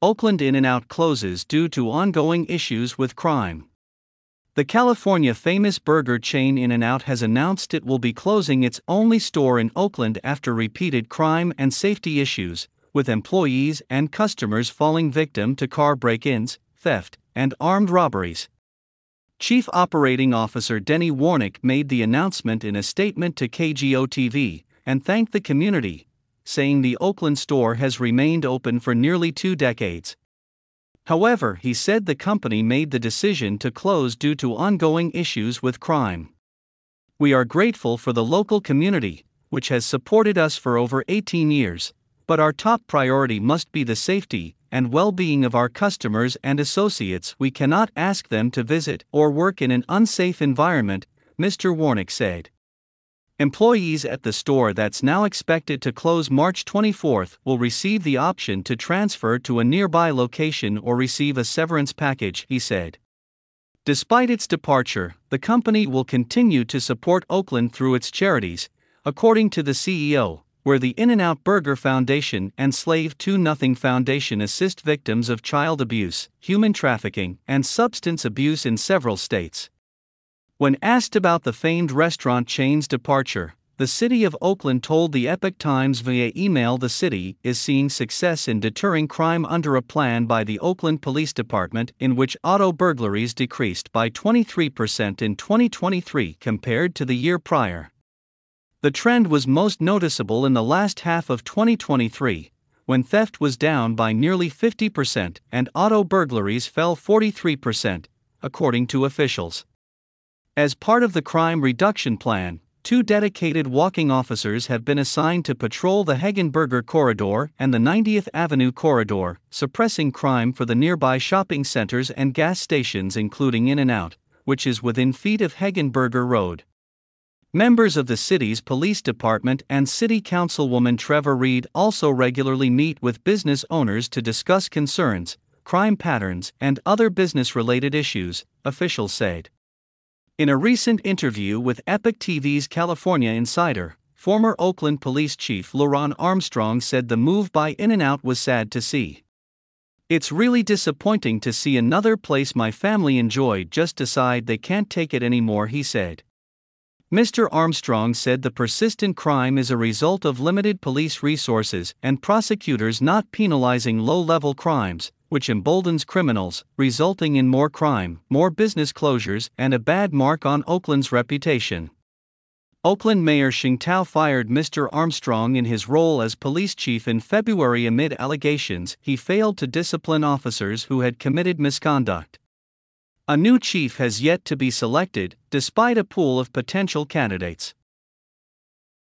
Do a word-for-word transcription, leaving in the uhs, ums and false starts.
Oakland In-N-Out closes due to ongoing issues with crime. The California famous burger chain In-N-Out has announced it will be closing its only store in Oakland after repeated crime and safety issues, with employees and customers falling victim to car break-ins, theft, and armed robberies. Chief Operating Officer Denny Warnick made the announcement in a statement to K G O T V and thanked the community, saying the Oakland store has remained open for nearly two decades. However, he said the company made the decision to close due to ongoing issues with crime. "We are grateful for the local community, which has supported us for over eighteen years, but our top priority must be the safety and well-being of our customers and associates. We cannot ask them to visit or work in an unsafe environment," Mister Warnick said. Employees at the store that's now expected to close March twenty-fourth will receive the option to transfer to a nearby location or receive a severance package, he said. Despite its departure, the company will continue to support Oakland through its charities, according to the C E O, where the In-N-Out Burger Foundation and Slave to Nothing Foundation assist victims of child abuse, human trafficking, and substance abuse in several states. When asked about the famed restaurant chain's departure, the city of Oakland told the Epoch Times via email the city is seeing success in deterring crime under a plan by the Oakland Police Department in which auto burglaries decreased by twenty-three percent in twenty twenty-three compared to the year prior. The trend was most noticeable in the last half of twenty twenty-three, when theft was down by nearly fifty percent and auto burglaries fell forty-three percent, according to officials. As part of the crime reduction plan, two dedicated walking officers have been assigned to patrol the Hegenberger Corridor and the ninetieth Avenue Corridor, suppressing crime for the nearby shopping centers and gas stations including In-N-Out, which is within feet of Hegenberger Road. Members of the city's police department and city councilwoman Trevor Reed also regularly meet with business owners to discuss concerns, crime patterns, and other business-related issues, officials said. In a recent interview with Epoch T V's California Insider, former Oakland Police Chief LaRon Armstrong said the move by In-N-Out was sad to see. "It's really disappointing to see another place my family enjoyed just decide they can't take it anymore," he said. Mister Armstrong said the persistent crime is a result of limited police resources and prosecutors not penalizing low-level crimes, which emboldens criminals, resulting in more crime, more business closures, and a bad mark on Oakland's reputation. Oakland Mayor Shing Tao fired Mister Armstrong in his role as police chief in February amid allegations he failed to discipline officers who had committed misconduct. A new chief has yet to be selected, despite a pool of potential candidates.